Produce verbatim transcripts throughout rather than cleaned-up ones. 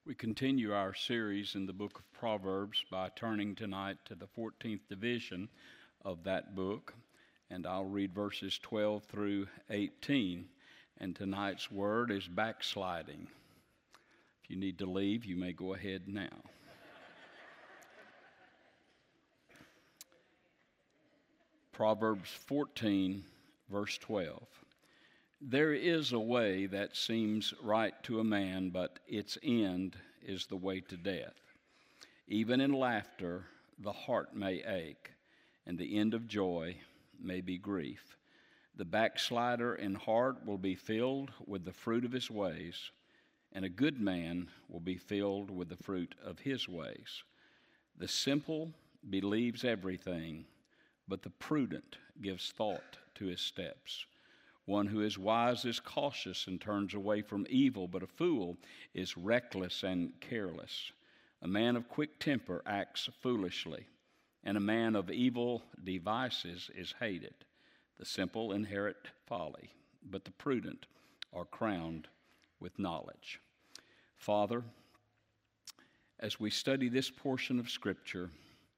We continue our series in the book of Proverbs by turning tonight to the fourteenth division of that book, and I'll read verses twelve through eighteen, and tonight's word is backsliding. If you need to leave, you may go ahead now. Proverbs fourteen, verse twelve. There is a way that seems right to a man, but its end is the way to death. Even in laughter, the heart may ache, and the end of joy may be grief. The backslider in heart will be filled with the fruit of his ways, and a good man will be filled with the fruit of his ways. The simple believes everything, but the prudent gives thought to his steps. One who is wise is cautious and turns away from evil, but a fool is reckless and careless. A man of quick temper acts foolishly, and a man of evil devices is hated. The simple inherit folly, but the prudent are crowned with knowledge. Father, as we study this portion of Scripture,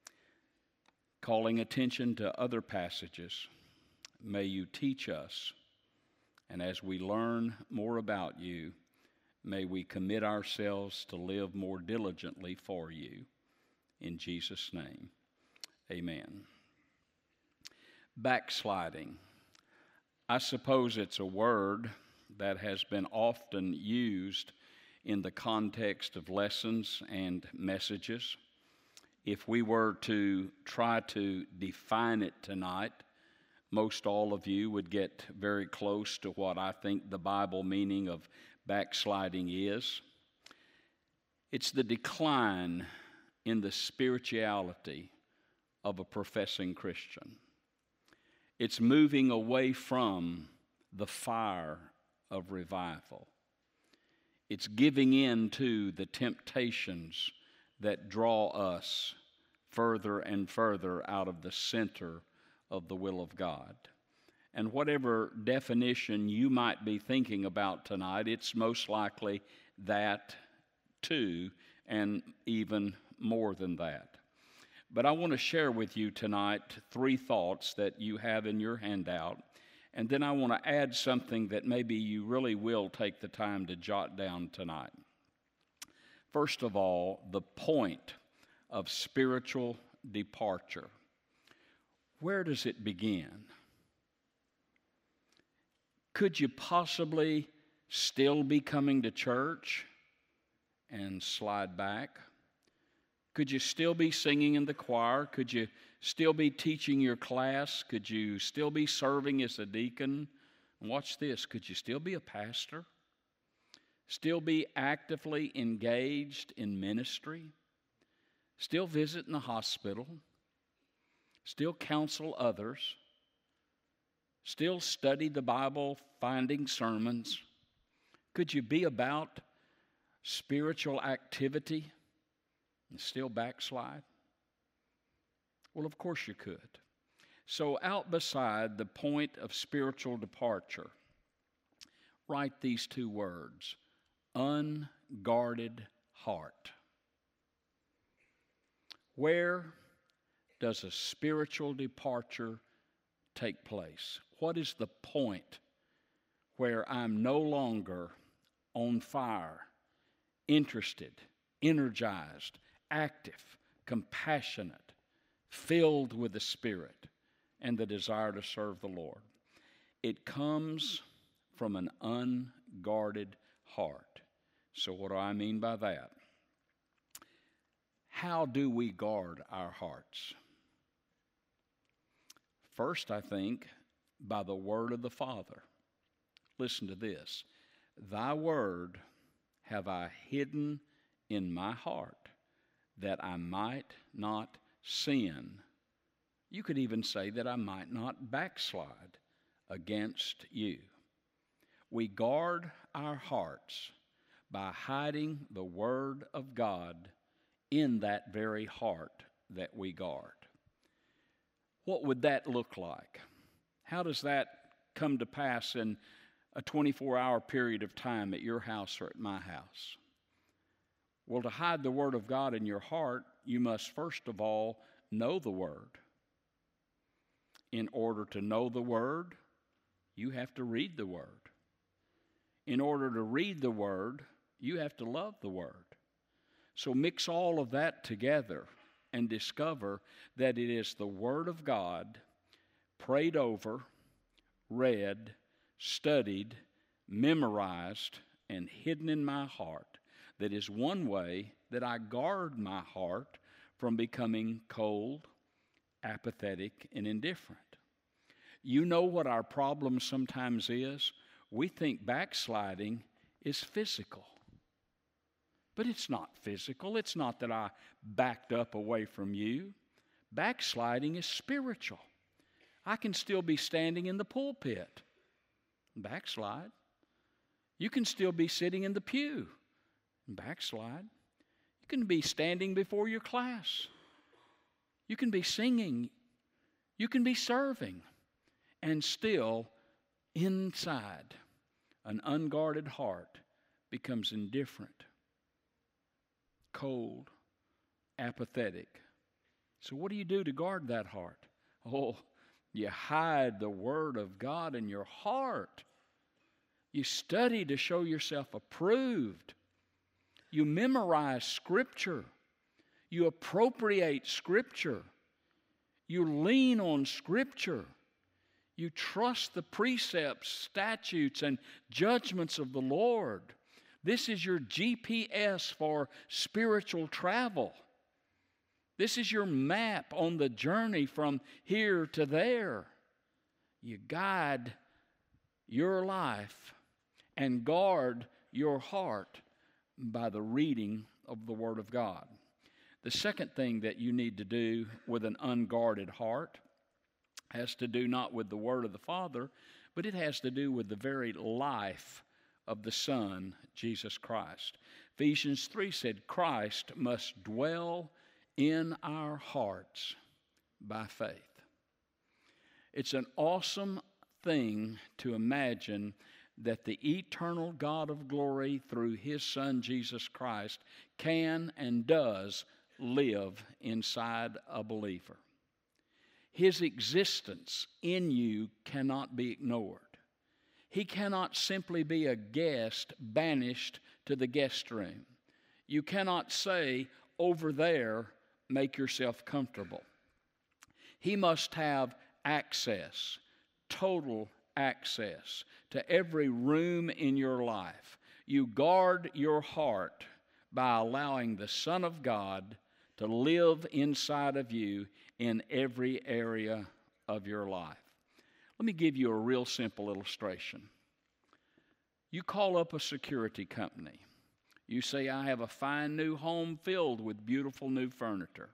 calling attention to other passages, may you teach us. And as we learn more about you, may we commit ourselves to live more diligently for you. In Jesus' name, amen. Backsliding. I suppose it's a word that has been often used in the context of lessons and messages. If we were to try to define it tonight, most all of you would get very close to what I think the Bible meaning of backsliding is. It's the decline in the spirituality of a professing Christian. It's moving away from the fire of revival. It's giving in to the temptations that draw us further and further out of the center of the will of God. And whatever definition you might be thinking about tonight, it's most likely that too, and even more than that. But I want to share with you tonight three thoughts that you have in your handout, and then I want to add something that maybe you really will take the time to jot down tonight. First of all, the point of spiritual departure. Where does it begin? Could you possibly still be coming to church and slide back? Could you still be singing in the choir? Could you still be teaching your class? Could you still be serving as a deacon? And watch this, could you still be a pastor? Still be actively engaged in ministry? Still visit in the hospital? Still counsel others, still study the Bible, finding sermons? Could you be about spiritual activity and still backslide? Well, of course you could. So out beside the point of spiritual departure, write these two words: unguarded heart. Where does a spiritual departure take place? What is the point where I'm no longer on fire, interested, energized, active, compassionate, filled with the Spirit and the desire to serve the Lord? It comes from an unguarded heart. So what do I mean by that? How do we guard our hearts? First, I think, by the word of the Father. Listen to this. Thy word have I hidden in my heart, that I might not sin. You could even say that I might not backslide against you. We guard our hearts by hiding the word of God in that very heart that we guard. What would that look like? How does that come to pass in a twenty-four hour period of time at your house or at my house? Well, to hide the Word of God in your heart, you must first of all know the Word. In order to know the Word, you have to read the Word. In order to read the Word, you have to love the Word. So mix all of that together and discover that it is the Word of God, prayed over, read, studied, memorized, and hidden in my heart. That is one way that I guard my heart from becoming cold, apathetic, and indifferent. You know what our problem sometimes is? We think backsliding is physical. But it's not physical. It's not that I backed up away from you. Backsliding is spiritual. I can still be standing in the pulpit. Backslide. You can still be sitting in the pew. Backslide. You can be standing before your class. You can be singing. You can be serving. And still, inside, an unguarded heart becomes indifferent, cold, apathetic. So what do you do to guard that heart? Oh, you hide the Word of God in your heart. You study to show yourself approved. You memorize Scripture. You appropriate Scripture. You lean on Scripture. You trust the precepts, statutes, and judgments of the Lord. This is your G P S for spiritual travel. This is your map on the journey from here to there. You guide your life and guard your heart by the reading of the Word of God. The second thing that you need to do with an unguarded heart has to do not with the Word of the Father, but it has to do with the very life of the Son, Jesus Christ. Ephesians three said, Christ must dwell in our hearts by faith. It's an awesome thing to imagine that the eternal God of glory through His Son Jesus Christ can and does live inside a believer. His existence in you cannot be ignored. He cannot simply be a guest banished to the guest room. You cannot say, over there, make yourself comfortable. He must have access, total access to every room in your life. You guard your heart by allowing the Son of God to live inside of you in every area of your life. Let me give you a real simple illustration. You call up a security company. You say, I have a fine new home filled with beautiful new furniture.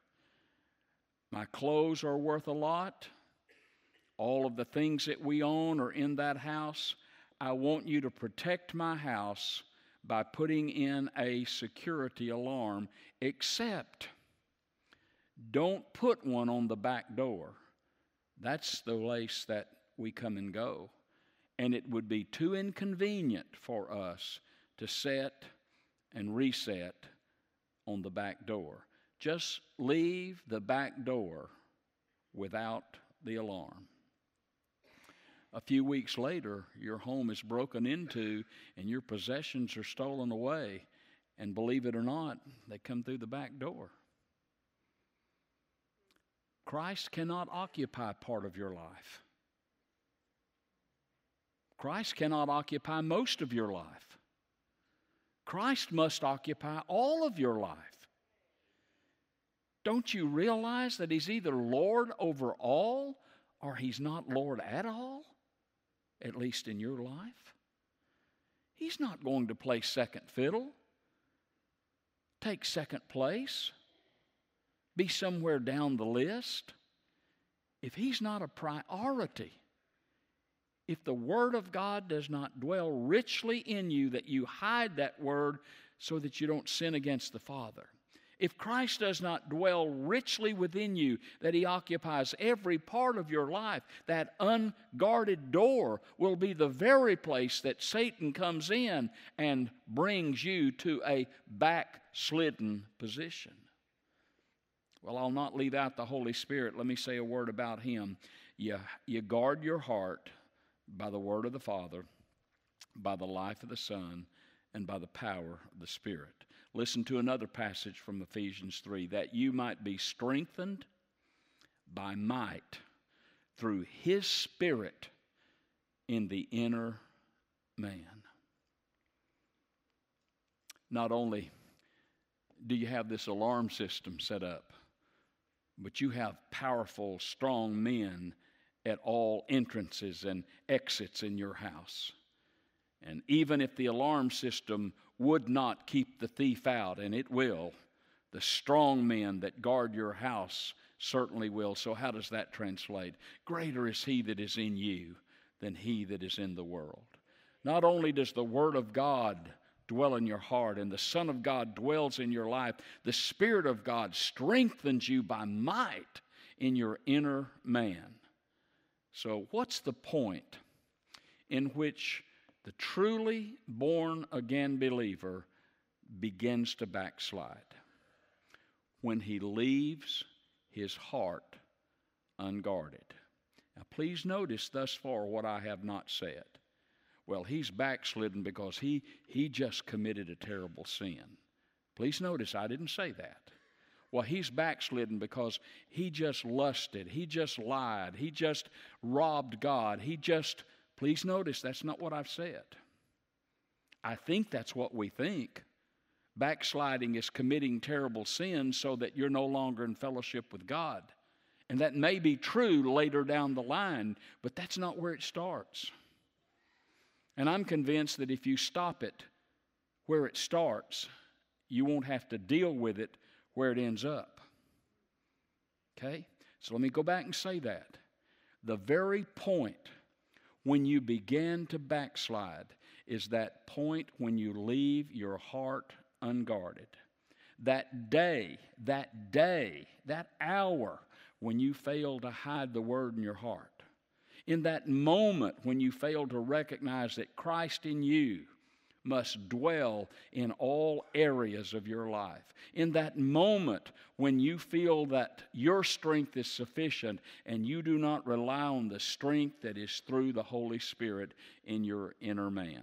My clothes are worth a lot. All of the things that we own are in that house. I want you to protect my house by putting in a security alarm, except don't put one on the back door. That's the place that we come and go. And it would be too inconvenient for us to set and reset on the back door. Just leave the back door without the alarm. A few weeks later, your home is broken into and your possessions are stolen away. And believe it or not, they come through the back door. Christ cannot occupy part of your life. Christ cannot occupy most of your life. Christ must occupy all of your life. Don't you realize that He's either Lord over all or He's not Lord at all, at least in your life? He's not going to play second fiddle, take second place, be somewhere down the list. If He's not a priority, if the Word of God does not dwell richly in you, that you hide that Word so that you don't sin against the Father. If Christ does not dwell richly within you, that He occupies every part of your life, that unguarded door will be the very place that Satan comes in and brings you to a backslidden position. Well, I'll not leave out the Holy Spirit. Let me say a word about Him. You, you guard your heart by the word of the Father, by the life of the Son, and by the power of the Spirit. Listen to another passage from Ephesians three, that you might be strengthened by might through His Spirit in the inner man. Not only do you have this alarm system set up, but you have powerful, strong men at all entrances and exits in your house. And even if the alarm system would not keep the thief out, and it will, the strong men that guard your house certainly will. So how does that translate? Greater is He that is in you than he that is in the world. Not only does the Word of God dwell in your heart and the Son of God dwells in your life, the Spirit of God strengthens you by might in your inner man. So what's the point in which the truly born-again believer begins to backslide? When he leaves his heart unguarded. Now please notice thus far what I have not said. Well, he's backslidden because he, he just committed a terrible sin. Please notice I didn't say that. Well, he's backslidden because he just lusted, he just lied, he just robbed God, he just... Please notice that's not what I've said. I think that's what we think. Backsliding is committing terrible sins so that you're no longer in fellowship with God. And that may be true later down the line, but that's not where it starts. And I'm convinced that if you stop it where it starts, you won't have to deal with it where it ends up. Okay? So let me go back and say that. The very point when you begin to backslide is that point when you leave your heart unguarded. That day, that day, that hour when you fail to hide the Word in your heart. In that moment when you fail to recognize that Christ in you must dwell in all areas of your life. In that moment when you feel that your strength is sufficient and you do not rely on the strength that is through the Holy Spirit in your inner man.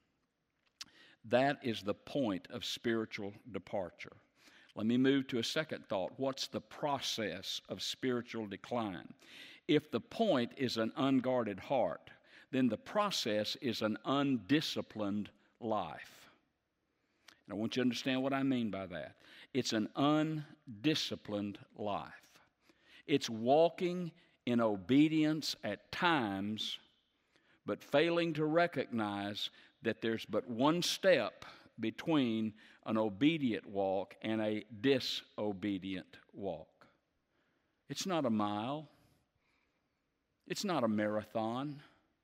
That is the point of spiritual departure. Let me move to a second thought. What's the process of spiritual decline? If the point is an unguarded heart, then the process is an undisciplined life. And I want you to understand what I mean by that. It's an undisciplined life. It's walking in obedience at times, but failing to recognize that there's but one step between an obedient walk and a disobedient walk. It's not a mile. It's not a marathon.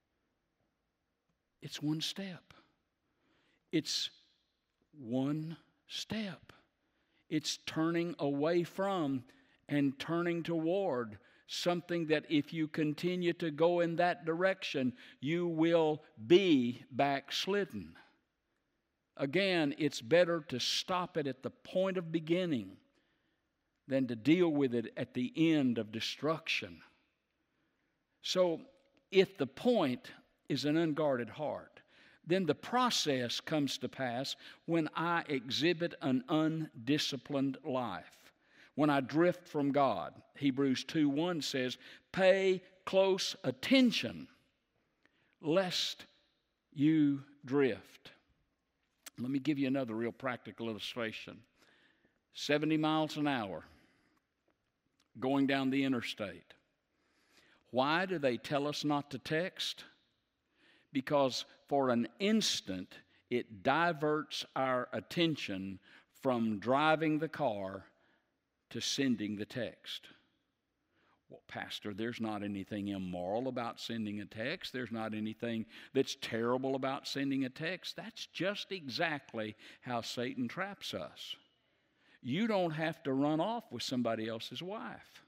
It's one step. It's one step. It's turning away from and turning toward something that if you continue to go in that direction, you will be backslidden. Again, it's better to stop it at the point of beginning than to deal with it at the end of destruction. So, if the point is an unguarded heart, then the process comes to pass when I exhibit an undisciplined life, when I drift from God. Hebrews two one says, pay close attention lest you drift. Let me give you another real practical illustration. seventy miles an hour going down the interstate. Why do they tell us not to text? Because for an instant, it diverts our attention from driving the car to sending the text. Well, Pastor, there's not anything immoral about sending a text. There's not anything that's terrible about sending a text. That's just exactly how Satan traps us. You don't have to run off with somebody else's wife.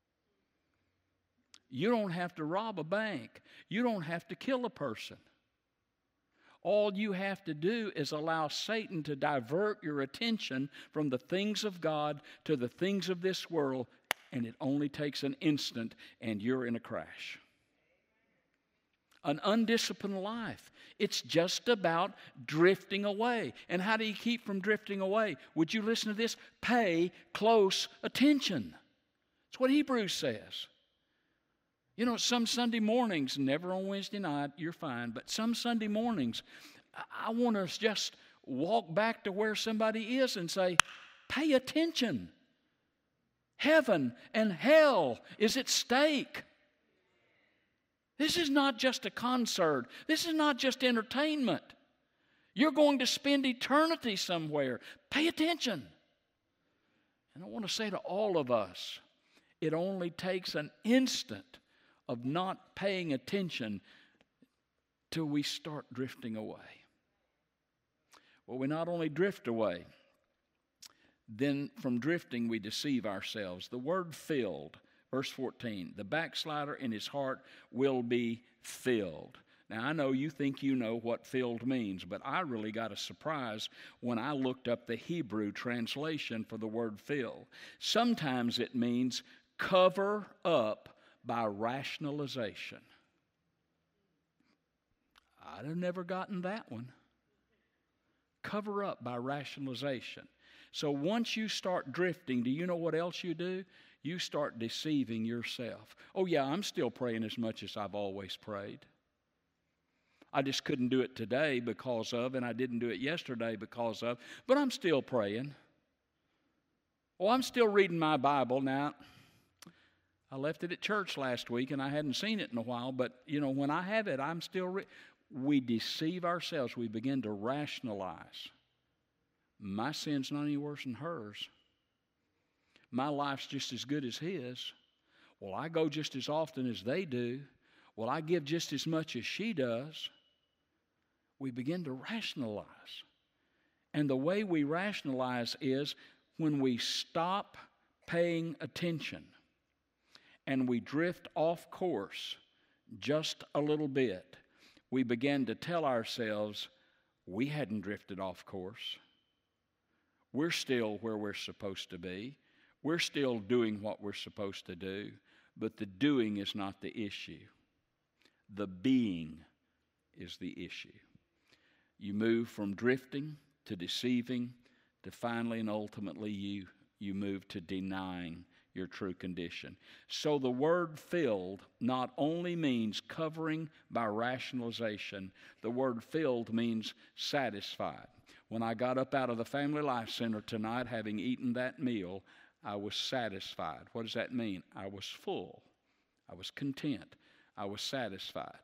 You don't have to rob a bank. You don't have to kill a person. All you have to do is allow Satan to divert your attention from the things of God to the things of this world, and it only takes an instant, and you're in a crash. An undisciplined life. It's just about drifting away. And how do you keep from drifting away? Would you listen to this? Pay close attention. That's what Hebrews says. You know, some Sunday mornings, never on Wednesday night, you're fine, but some Sunday mornings, I want to just walk back to where somebody is and say, pay attention. Heaven and hell is at stake. This is not just a concert. This is not just entertainment. You're going to spend eternity somewhere. Pay attention. And I want to say to all of us, it only takes an instant of not paying attention till we start drifting away. Well, we not only drift away, then from drifting we deceive ourselves. The word filled, verse fourteen, the backslider in his heart will be filled. Now, I know you think you know what filled means, but I really got a surprise when I looked up the Hebrew translation for the word fill. Sometimes it means cover up by rationalization. I'd have never gotten that one. Cover up by rationalization. So once you start drifting, do you know what else you do? You start deceiving yourself. Oh yeah, I'm still praying as much as I've always prayed. I just couldn't do it today because of, and I didn't do it yesterday because of, but I'm still praying. Oh, I'm still reading my Bible now. I left it at church last week, and I hadn't seen it in a while, but, you know, when I have it, I'm still... Re- we deceive ourselves. We begin to rationalize. My sin's not any worse than hers. My life's just as good as his. Well, I go just as often as they do. Well, I give just as much as she does. We begin to rationalize. And the way we rationalize is when we stop paying attention and we drift off course just a little bit, we begin to tell ourselves we hadn't drifted off course. We're still where we're supposed to be. We're still doing what we're supposed to do, but the doing is not the issue. The being is the issue. You move from drifting to deceiving to finally and ultimately you, you move to denying your true condition. So the word filled not only means covering by rationalization, the word filled means satisfied. When I got up out of the Family Life Center tonight, having eaten that meal, I was satisfied. What does that mean? I was full. I was content. I was satisfied.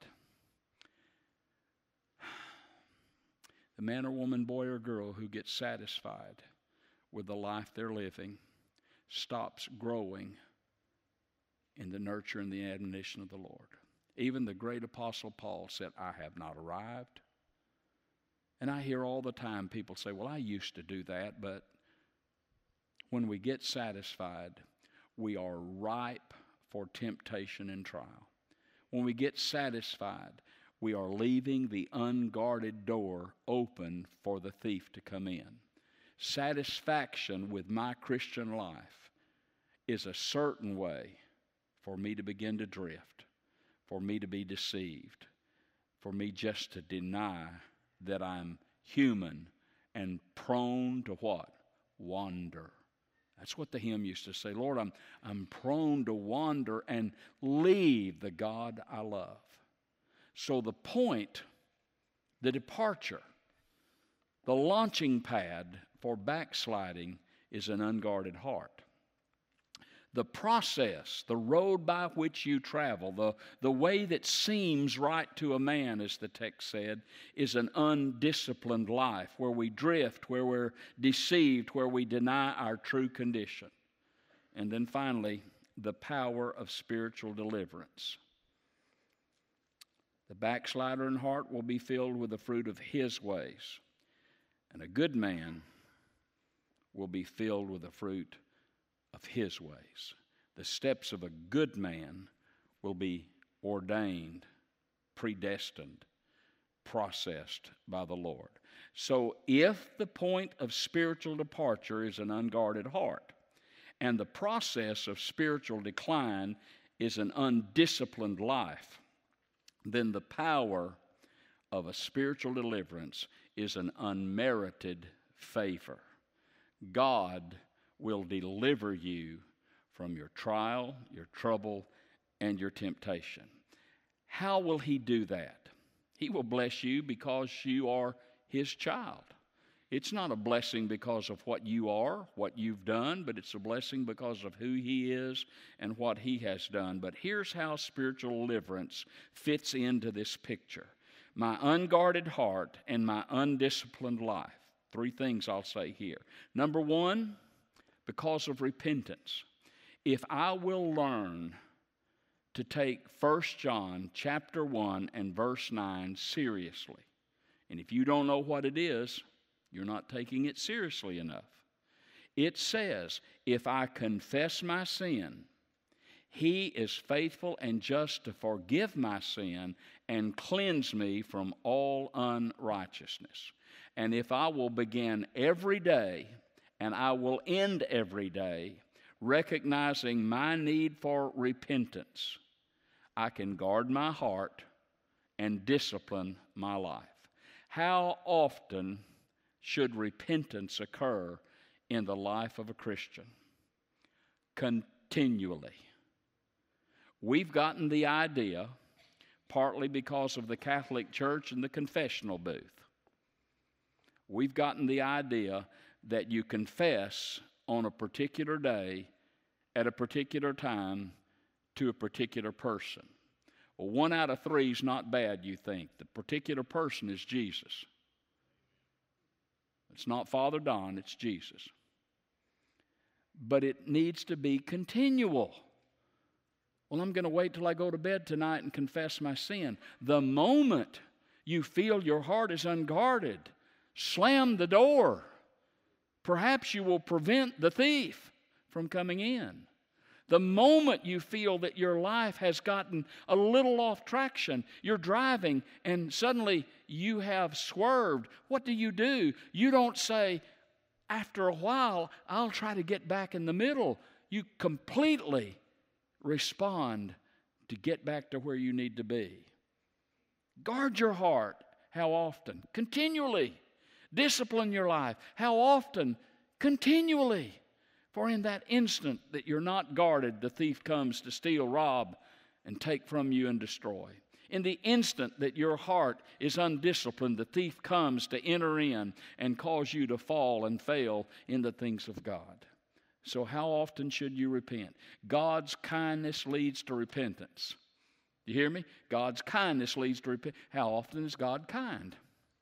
The man or woman, boy or girl who gets satisfied with the life they're living stops growing in the nurture and the admonition of the Lord. Even the great Apostle Paul said, I have not arrived. And I hear all the time people say, well, I used to do that, but when we get satisfied, we are ripe for temptation and trial. When we get satisfied, we are leaving the unguarded door open for the thief to come in. Satisfaction with my Christian life is a certain way for me to begin to drift, for me to be deceived, for me just to deny that I'm human and prone to what? Wander. That's what the hymn used to say. Lord, I'm, I'm prone to wander and leave the God I love. So the point, the departure, the launching pad for backsliding is an unguarded heart. The process, the road by which you travel, the, the way that seems right to a man, as the text said, is an undisciplined life where we drift, where we're deceived, where we deny our true condition. And then finally, the power of spiritual deliverance. The backslider in heart will be filled with the fruit of his ways. And a good man will be filled with the fruit of his ways. The steps of a good man will be ordained, predestined, processed by the Lord. So if the point of spiritual departure is an unguarded heart, and the process of spiritual decline is an undisciplined life, then the power of a spiritual deliverance is an unmerited favor. God will deliver you from your trial, your trouble, and your temptation. How will he do that? He will bless you because you are his child. It's not a blessing because of what you are, what you've done, but it's a blessing because of who he is and what he has done. But here's how spiritual deliverance fits into this picture. My unguarded heart and my undisciplined life. Three things I'll say here. Number one, because of repentance. If I will learn to take First John chapter one and verse nine seriously, and if you don't know what it is, you're not taking it seriously enough. It says, if I confess my sin, he is faithful and just to forgive my sin and cleanse me from all unrighteousness. And if I will begin every day, and I will end every day, recognizing my need for repentance, I can guard my heart and discipline my life. How often should repentance occur in the life of a Christian? Continually. We've gotten the idea, partly because of the Catholic Church and the confessional booth, we've gotten the idea that you confess on a particular day, at a particular time, to a particular person. Well, one out of three is not bad, you think. The particular person is Jesus. It's not Father Don, it's Jesus. But it needs to be continual. Well, I'm going to wait till I go to bed tonight and confess my sin. The moment you feel your heart is unguarded, slam the door. Perhaps you will prevent the thief from coming in. The moment you feel that your life has gotten a little off traction, you're driving and suddenly you have swerved. What do you do? You don't say, after a while, I'll try to get back in the middle. You completely respond to get back to where you need to be. Guard your heart. How often? Continually. Discipline your life. How often? Continually. For in that instant that you're not guarded, the thief comes to steal, rob, and take from you and destroy. In the instant that your heart is undisciplined, the thief comes to enter in and cause you to fall and fail in the things of God. So how often should you repent? God's kindness leads to repentance. You hear me? God's kindness leads to repentance. How often is God kind?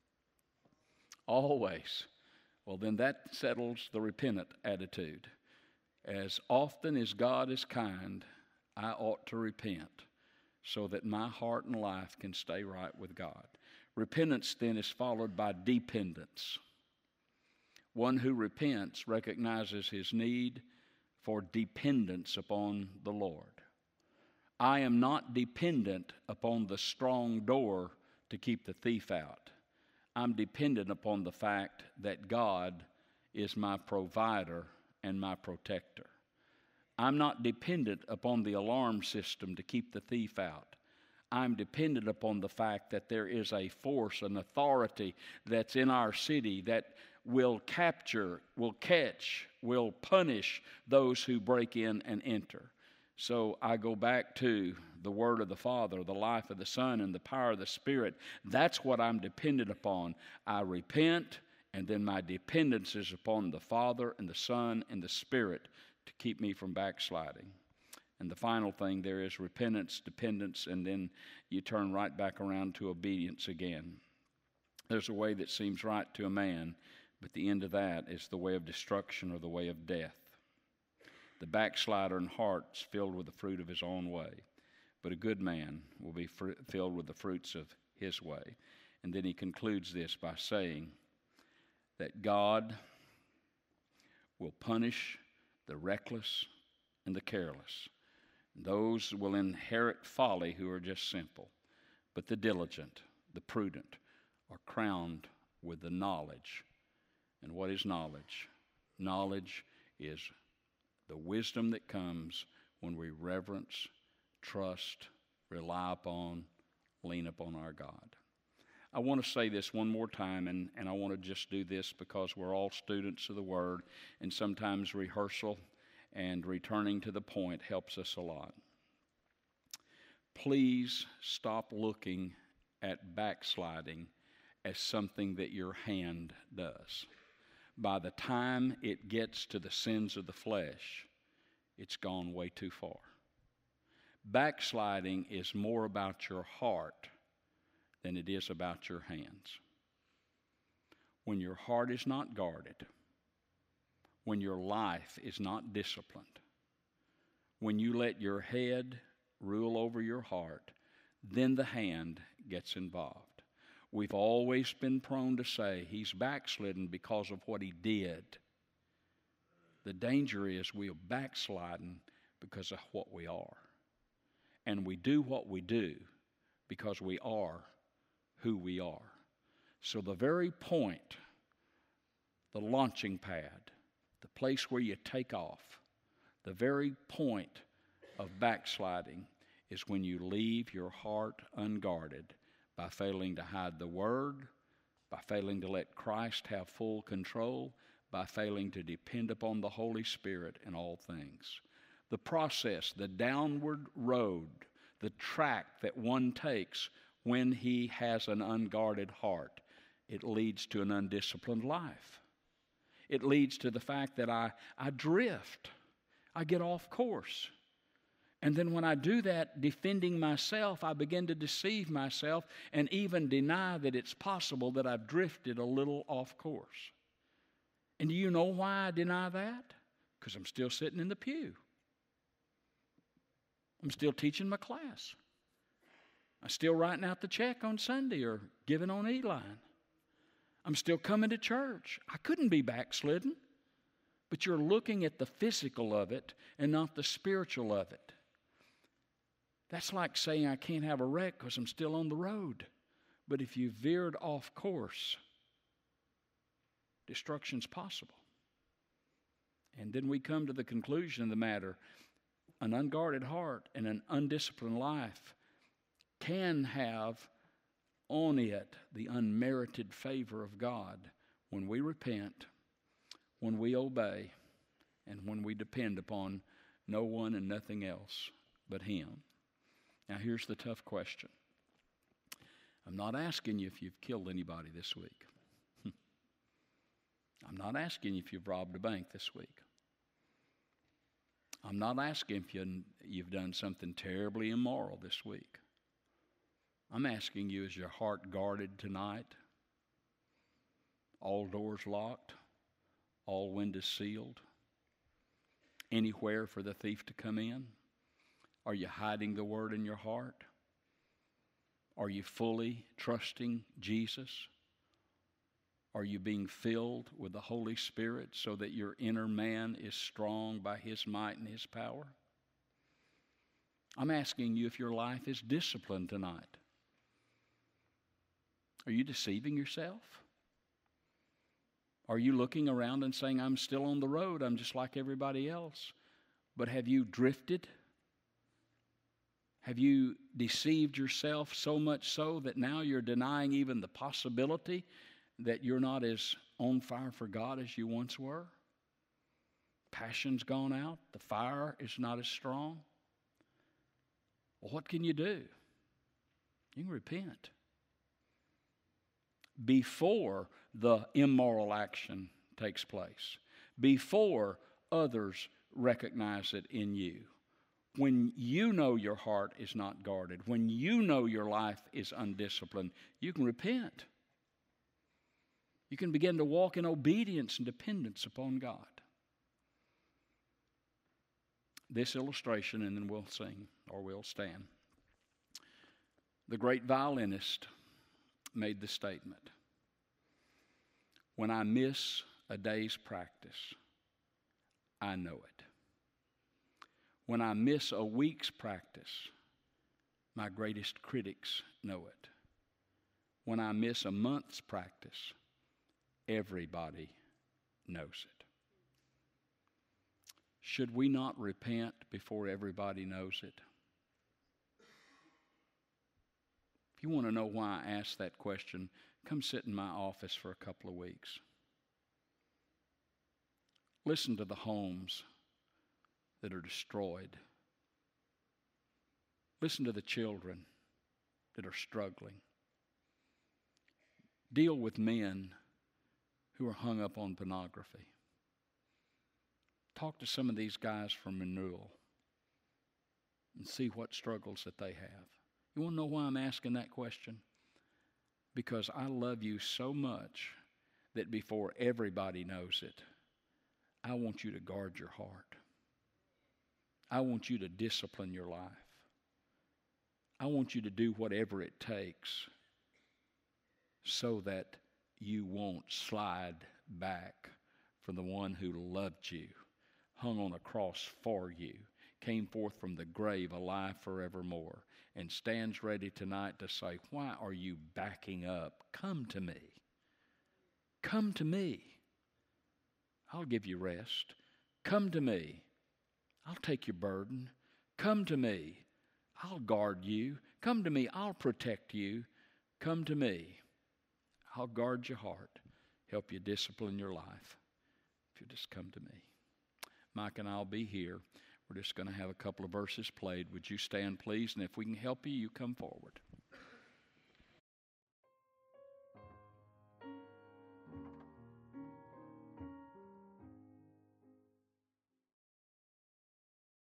Always. Well, then that settles the repentant attitude. As often as God is kind, I ought to repent so that my heart and life can stay right with God. Repentance then is followed by dependence. One who repents recognizes his need for dependence upon the Lord. I am not dependent upon the strong door to keep the thief out. I'm dependent upon the fact that God is my provider and my protector. I'm not dependent upon the alarm system to keep the thief out. I'm dependent upon the fact that there is a force, an authority that's in our city that will capture, will catch, will punish those who break in and enter. So I go back to the Word of the Father, the life of the Son, and the power of the Spirit. That's what I'm dependent upon. I repent, and then my dependence is upon the Father and the Son and the Spirit to keep me from backsliding. And the final thing there is repentance, dependence, and then you turn right back around to obedience again. There's a way that seems right to a man, but the end of that is the way of destruction or the way of death. The backslider in heart's filled with the fruit of his own way, but a good man will be fr- filled with the fruits of his way. And then he concludes this by saying that God will punish the reckless and the careless. Those will inherit folly who are just simple. But the diligent, the prudent, are crowned with the knowledge. And what is knowledge? Knowledge is the wisdom that comes when we reverence, trust, rely upon, lean upon our God. I want to say this one more time, and, and I want to just do this because we're all students of the Word, and sometimes rehearsal and returning to the point helps us a lot. Please stop looking at backsliding as something that your hand does. By the time it gets to the sins of the flesh, it's gone way too far. Backsliding is more about your heart than it is about your hands. When your heart is not guarded, when your life is not disciplined, when you let your head rule over your heart, then the hand gets involved. We've always been prone to say he's backslidden because of what he did. The danger is we are backsliding because of what we are. And we do what we do because we are who we are. So the very point, the launching pad, the place where you take off, the very point of backsliding is when you leave your heart unguarded by failing to hide the Word, by failing to let Christ have full control, by failing to depend upon the Holy Spirit in all things. The process, the downward road, the track that one takes when he has an unguarded heart, it leads to an undisciplined life. It leads to the fact that I, I drift. I get off course. And then when I do that, defending myself, I begin to deceive myself and even deny that it's possible that I've drifted a little off course. And do you know why I deny that? Because I'm still sitting in the pew. I'm still teaching my class. I'm still writing out the check on Sunday or giving on E-line. I'm still coming to church. I couldn't be backslidden. But you're looking at the physical of it and not the spiritual of it. That's like saying I can't have a wreck because I'm still on the road. But if you veered off course, destruction's possible. And then we come to the conclusion of the matter. An unguarded heart and an undisciplined life can have on it the unmerited favor of God when we repent, when we obey, and when we depend upon no one and nothing else but Him. Now here's the tough question. I'm not asking you if you've killed anybody this week. I'm not asking you if you've robbed a bank this week. I'm not asking if you, you've done something terribly immoral this week. I'm asking you, is your heart guarded tonight? All doors locked? All windows sealed? Anywhere for the thief to come in? Are you hiding the Word in your heart? Are you fully trusting Jesus? Are you being filled with the Holy Spirit so that your inner man is strong by His might and His power? I'm asking you if your life is disciplined tonight. Are you deceiving yourself? Are you looking around and saying, I'm still on the road, I'm just like everybody else? But have you drifted? Have you deceived yourself so much so that now you're denying even the possibility that you're not as on fire for God as you once were? Passion's gone out. The fire is not as strong. Well, what can you do? You can repent. Before the immoral action takes place, before others recognize it in you, when you know your heart is not guarded, when you know your life is undisciplined, you can repent. You can begin to walk in obedience and dependence upon God. This illustration, and then we'll sing or we'll stand. The great violinist made the statement, when I miss a day's practice, I know it. When I miss a week's practice, my greatest critics know it. When I miss a month's practice, everybody knows it. Should we not repent before everybody knows it? If you want to know why I asked that question, come sit in my office for a couple of weeks. Listen to the homes that are destroyed. Listen to the children that are struggling. Deal with men who are hung up on pornography. Talk to some of these guys from Renewal and see what struggles that they have. You want to know why I'm asking that question? Because I love you so much that before everybody knows it, I want you to guard your heart. I want you to discipline your life. I want you to do whatever it takes so that you won't slide back from the one who loved you, hung on a cross for you, came forth from the grave alive forevermore, and stands ready tonight to say, why are you backing up? Come to me. Come to me. I'll give you rest. Come to me. I'll take your burden. Come to me. I'll guard you. Come to me. I'll protect you. Come to me. I'll guard your heart, help you discipline your life. If you just come to me. Mike and I'll be here. We're just going to have a couple of verses played. Would you stand, please? And if we can help you, you come forward.